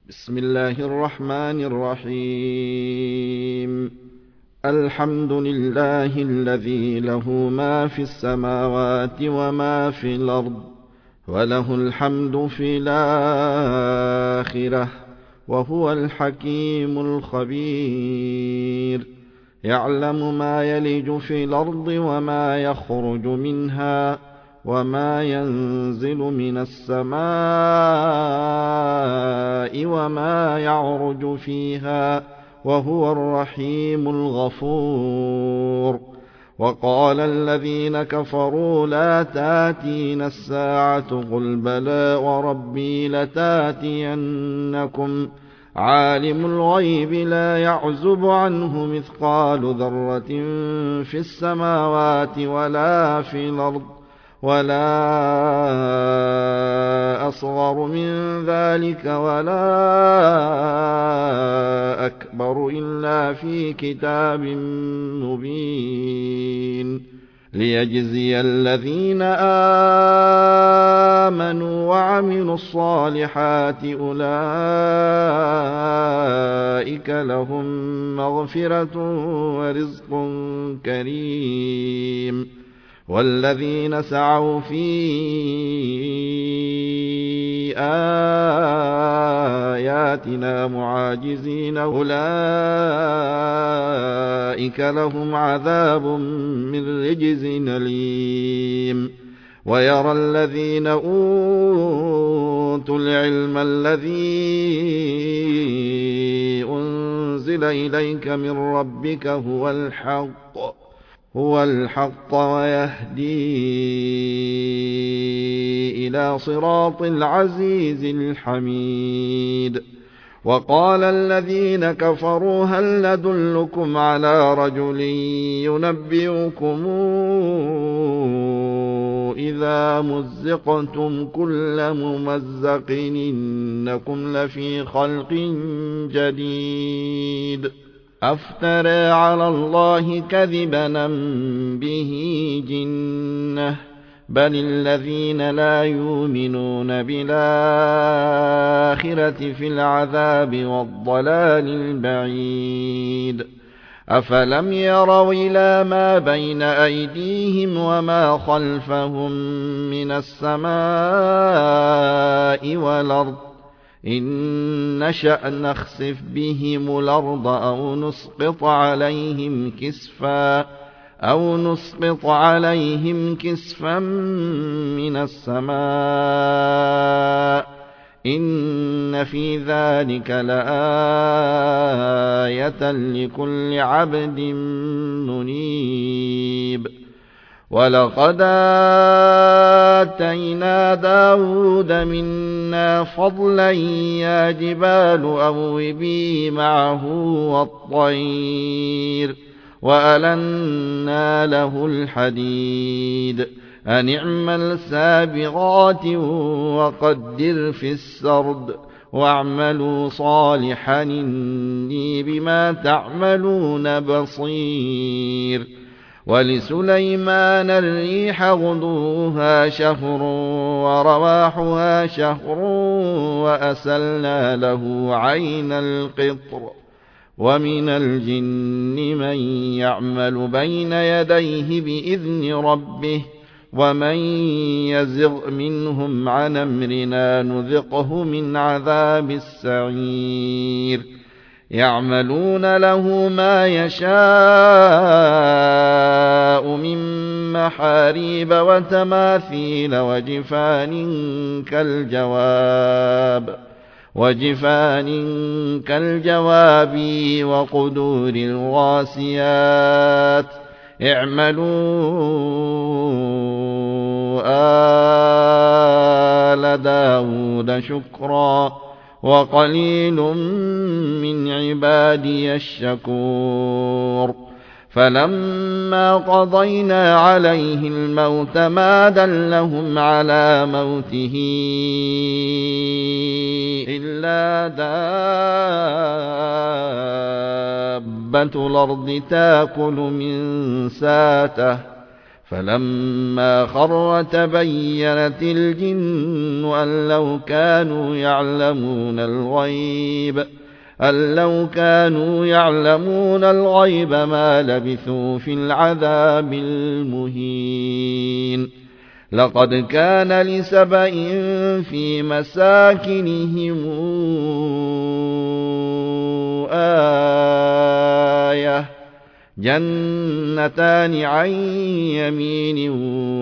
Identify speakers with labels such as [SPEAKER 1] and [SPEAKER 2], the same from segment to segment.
[SPEAKER 1] بسم الله الرحمن الرحيم. الحمد لله الذي له ما في السماوات وما في الأرض، وله الحمد في الآخرة، وهو الحكيم الخبير. يعلم ما يلج في الأرض وما يخرج منها، وما ينزل من السماء وما يعرج فيها، وهو الرحيم الغفور. وقال الذين كفروا لا تاتين الساعة، قل بلى وربي لتاتينكم، عالم الغيب لا يعزب عنه مثقال ذرة في السماوات ولا في الأرض، ولا أصغر من ذلك ولا أكبر إلا في كتاب مبين، ليجزي الذين آمنوا وعملوا الصالحات أولئك لهم مغفرة ورزق كريم. والذين سعوا في آياتنا معاجزين أولئك لهم عذاب من رجز أليم. ويرى الذين أوتوا العلم الذي أنزل إليك من ربك هو الحق ويهدي إلى صراط العزيز الحميد. وقال الذين كفروا هل ندلكم على رجل ينبئكم إذا مزقتم كل ممزق إنكم لفي خلق جديد، أفترى على الله كذبا به جنة، بل الذين لا يؤمنون بالآخرة في العذاب والضلال البعيد. أفلم يروا إلى ما بين أيديهم وما خلفهم من السماء والأرض، إن نشأ نخسف بهم الأرض أو نسقط عليهم كسفا من السماء، إن في ذلك لآية لكل عبد منيب. ولقد آتينا داود منا فضلا يا جبال أوبي معه والطير، وألنا له الحديد، أن اعمل سابغات وقدر في السرد، واعملوا صالحا إني بما تعملون بصير. ولسليمان الريح غدوها شهر ورواحها شهر، وأسلنا له عين القطر، ومن الجن من يعمل بين يديه بإذن ربه، ومن يزغ منهم عن أمرنا نذقه من عذاب السعير. يعملون له ما يشاء من محاريب وتماثيل وجفان كالجواب وقدور الراسيات. اعملوا آل داود شكرا، وقليل من عبادي الشكور. فلما قضينا عليه الموت ما دلهم على موته إلا دابة الأرض تأكل من ساته، فلما خر تبينت الجن أن لو كانوا يعلمون الغيب ما لبثوا في العذاب المهين. لقد كان لسبإ في مساكنهم آية جنتان عن يمين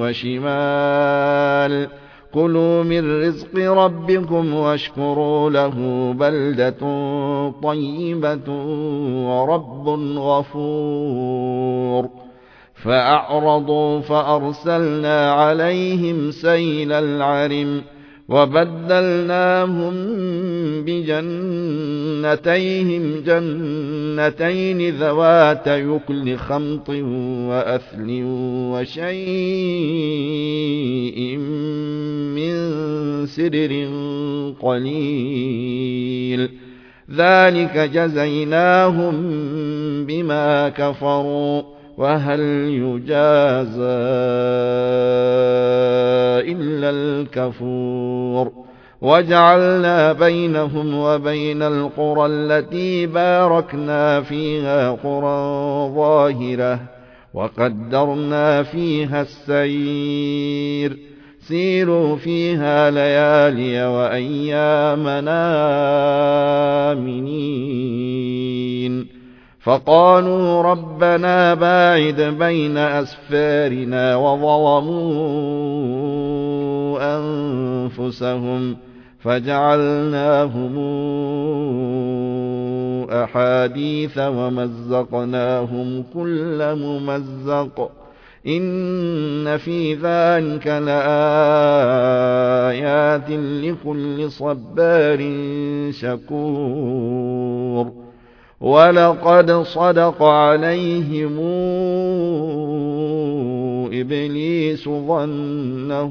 [SPEAKER 1] وشمال كلوا من رزق ربكم واشكروا له بلدة طيبة ورب غفور. فأعرضوا فأرسلنا عليهم سيل العرم وبدلناهم بجنتيهم جنتين ذوات يكل خمط وأثل وشيء من سدر قليل ذلك جزيناهم بما كفروا وهل يجازى إلا الكفور. وجعلنا بينهم وبين القرى التي باركنا فيها قرى ظاهرة وقدرنا فيها السير سيروا فيها ليالي وأيامنا آمنين. فقالوا ربنا باعد بين أسفارنا وظلموا أنفسهم فجعلناهم أحاديث ومزقناهم كل ممزق إن في ذلك لآيات لكل صبار شكور. ولقد صدق عليهم إبليس ظنه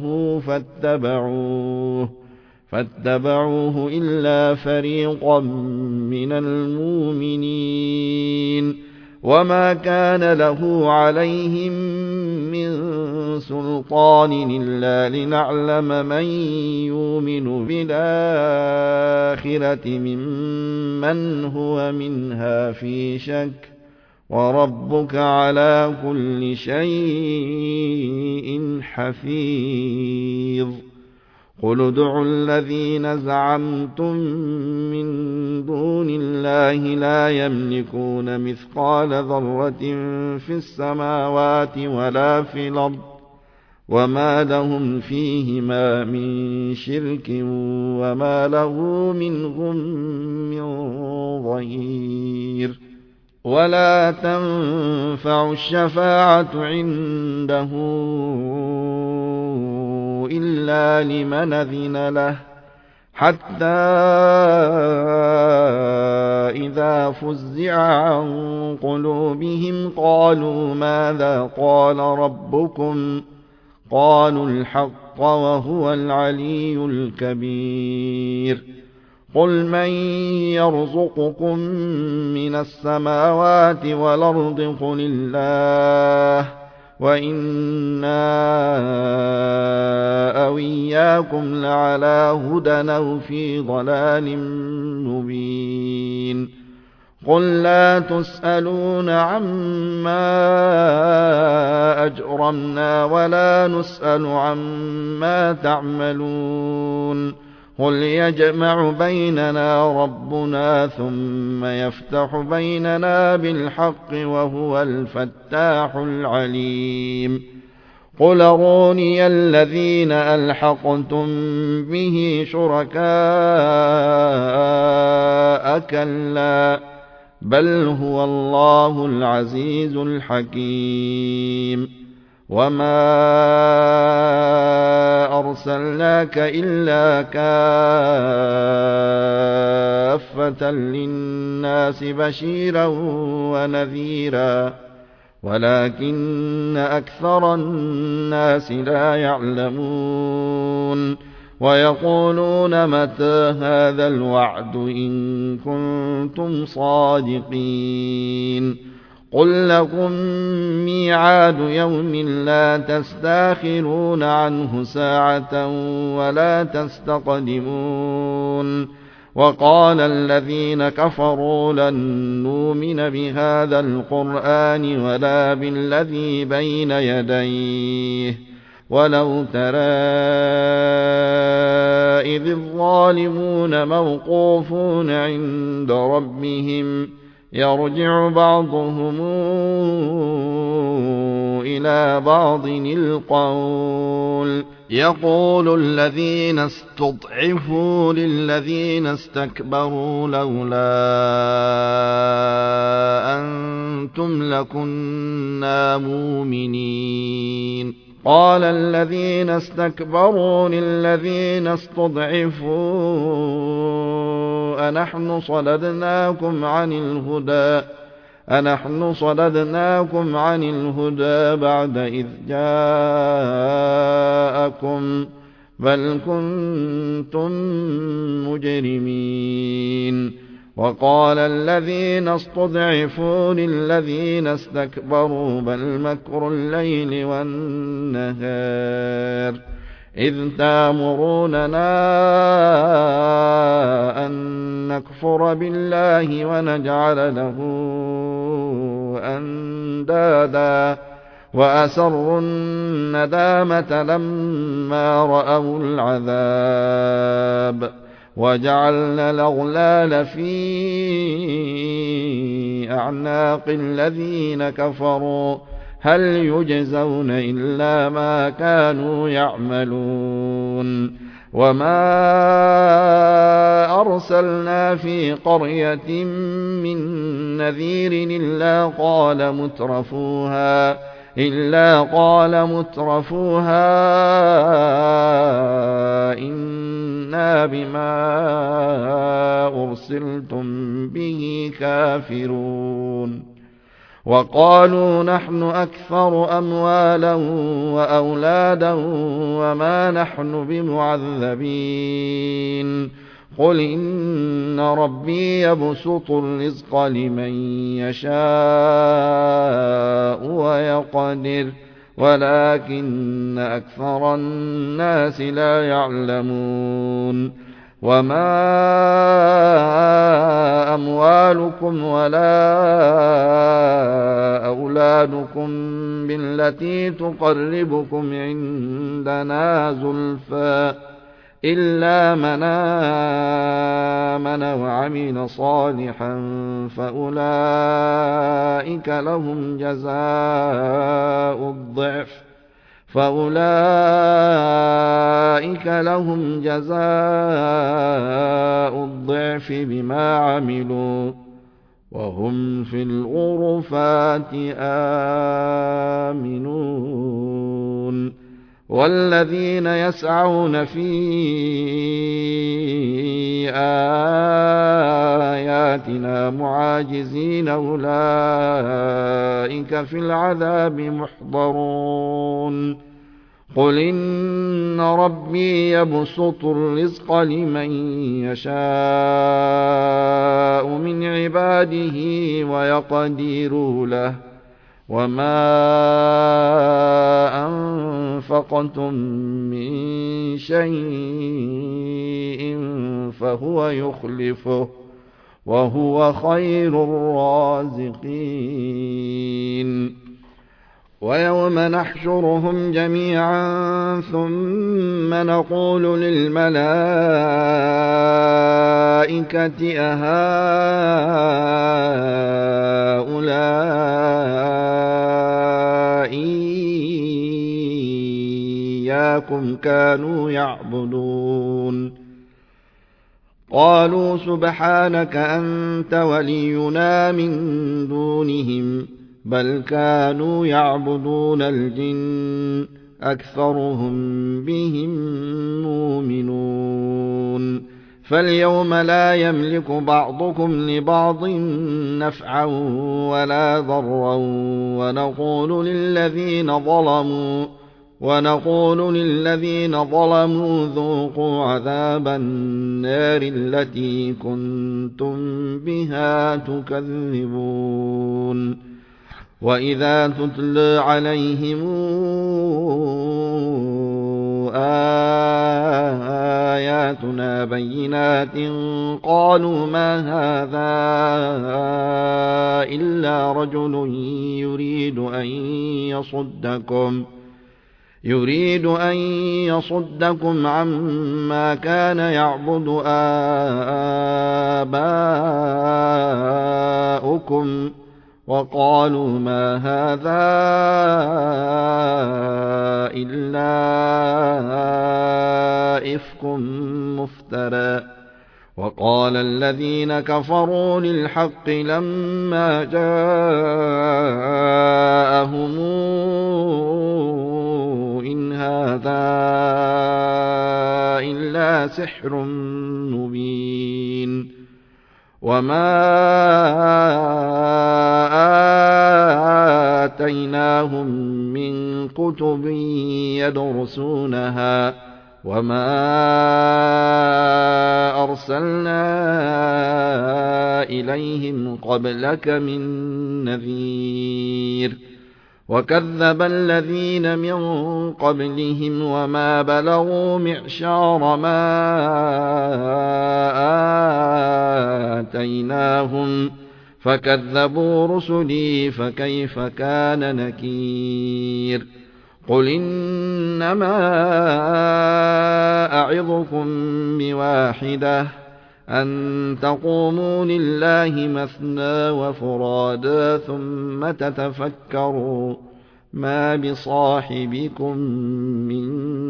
[SPEAKER 1] فاتبعوه إلا فريقا من المؤمنين وما كان له عليهم من سلطان إلا لنعلم من يؤمن بالآخرة ممن هو منها في شك وربك على كل شيء حفيظ. قل ادعوا الذين زعمتم من دون الله لا يملكون مثقال ذرة في السماوات ولا في الأرض وما لهم فيهما من شرك وما له منهم من ظهير. ولا تنفع الشفاعة عنده إلا لمن أذن له حتى إذا فزع عن قلوبهم قالوا ماذا قال ربكم قالوا الحق وهو العلي الكبير. قل من يرزقكم من السماوات والأرض قل الله وإنا أو إياكم لعلى هدى أو في ضلال مبين. قل لا تسألون عما أجرمنا ولا نسأل عما تعملون. قل يجمع بيننا ربنا ثم يفتح بيننا بالحق وهو الفتاح العليم. قل أروني الذين ألحقتم به شركاء كلا بل هو الله العزيز الحكيم. وما أرسلناك إلا كافة للناس بشيرا ونذيرا ولكن أكثر الناس لا يعلمون. ويقولون متى هذا الوعد إن كنتم صادقين. قل لكم ميعاد يوم لا تستاخرون عنه ساعة ولا تستقدمون وقال الذين كفروا لن نؤمن بهذا القرآن ولا بالذي بين يديه ولو ترى إذ الظالمون موقوفون عند ربهم يرجع بعضهم إلى بعض القول يقول الذين استضعفوا للذين استكبروا لولا أنتم لكنا مؤمنين قال الذين استكبروا للذين استضعفوا أنحن صددناكم عن الهدى بعد إذ جاءكم بل كنتم مجرمين وقال الذين استضعفوا للذين استكبروا بل مكر الليل والنهار إذ تأمروننا أن نكفر بالله ونجعل له أندادا وأسروا الندامة لما رأوا العذاب وجعلنا الأغلال في أعناق الذين كفروا هل يجزون إلا ما كانوا يعملون وما أرسلنا في قرية من نذير إلا قال مترفوها إنا بما أرسلتم به كافرون وقالوا نحن أكثر أموالا وأولادا وما نحن بمعذبين قل إن ربي يبسط الرزق لمن يشاء ويقدر ولكن أكثر الناس لا يعلمون وما أموالكم ولا أولادكم بالتي تقربكم عندنا زلفى إلا من آمن وعمل صالحا فأولئك لهم جزاء الضعف بما عملوا وهم في الغرفات آمنون والذين يسعون في آياتنا معاجزين أولئك في العذاب محضرون قل إن ربي يبسط الرزق لمن يشاء من عباده ويقدر له وما أنفقتم من شيء فهو يخلفه وهو خير الرازقين ويوم نحشرهم جميعا ثم نقول للملائكة أهؤلاء إياكم كانوا يعبدون قالوا سبحانك أنت ولينا من دونهم بل كانوا يعبدون الجن أكثرهم بهم مؤمنون فاليوم لا يملك بعضكم لبعض نفعا ولا ضرا ونقول للذين ظلموا ذوقوا عذاب النار التي كنتم بها تكذبون وإذا تتلى عليهم آياتنا بينات قالوا ما هذا إلا رجل يريد أن يصدكم عما كان يعبد آباؤكم وقالوا ما هذا إلا إفك مفترى. وقال الذين كفروا للحق لما جاءهم إن هذا إلا سحر مبين. وما آتيناهم من كتب يدرسونها وما أرسلنا إليهم قبلك من نذير. وكذب الذين من قبلهم وما بلغوا معشار ما آتيناهم فكذبوا رسلي فكيف كان نكير. قل إنما أعظكم بواحدة أن تقوموا لله مثنى وفرادا ثم تتفكروا ما بصاحبكم من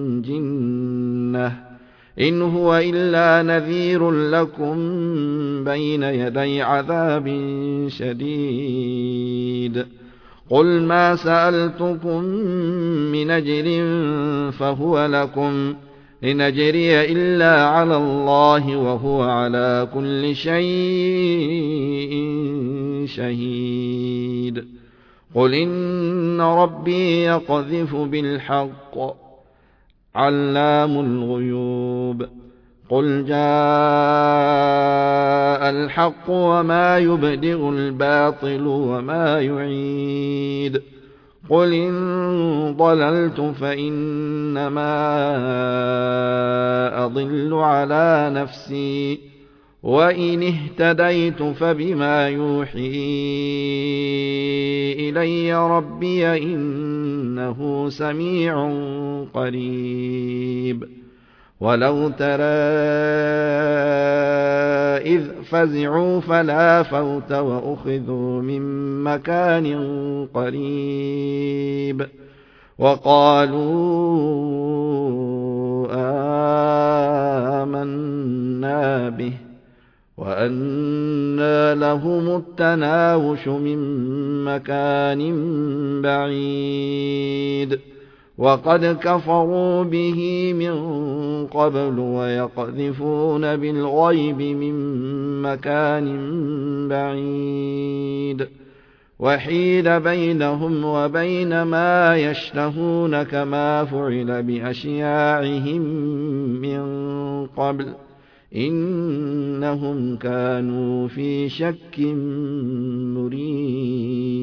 [SPEAKER 1] جنة إن هو إلا نذير لكم بين يدي عذاب شديد. قل ما سألتكم من أجر فهو لكم إن أجري إلا على الله وهو على كل شيء شهيد. قل إن ربي يقذف بالحق علام الغيوب. قل جاء الحق وما يبدئ الباطل وما يعيد. قل إن ضللت فإنما أضل على نفسي وإن اهتديت فبما يوحي إلي ربي إنه سميع قريب. ولو ترى إذ فزعوا فلا فوت وأخذوا من مكان قريب وقالوا آمنا به وأنى لهم التناوش من مكان بعيد وقد كفروا به من قبل ويقذفون بالغيب من مكان بعيد وحيل بينهم وبين ما يشتهون كما فعل بأشياعهم من قبل إنهم كانوا في شك مريب.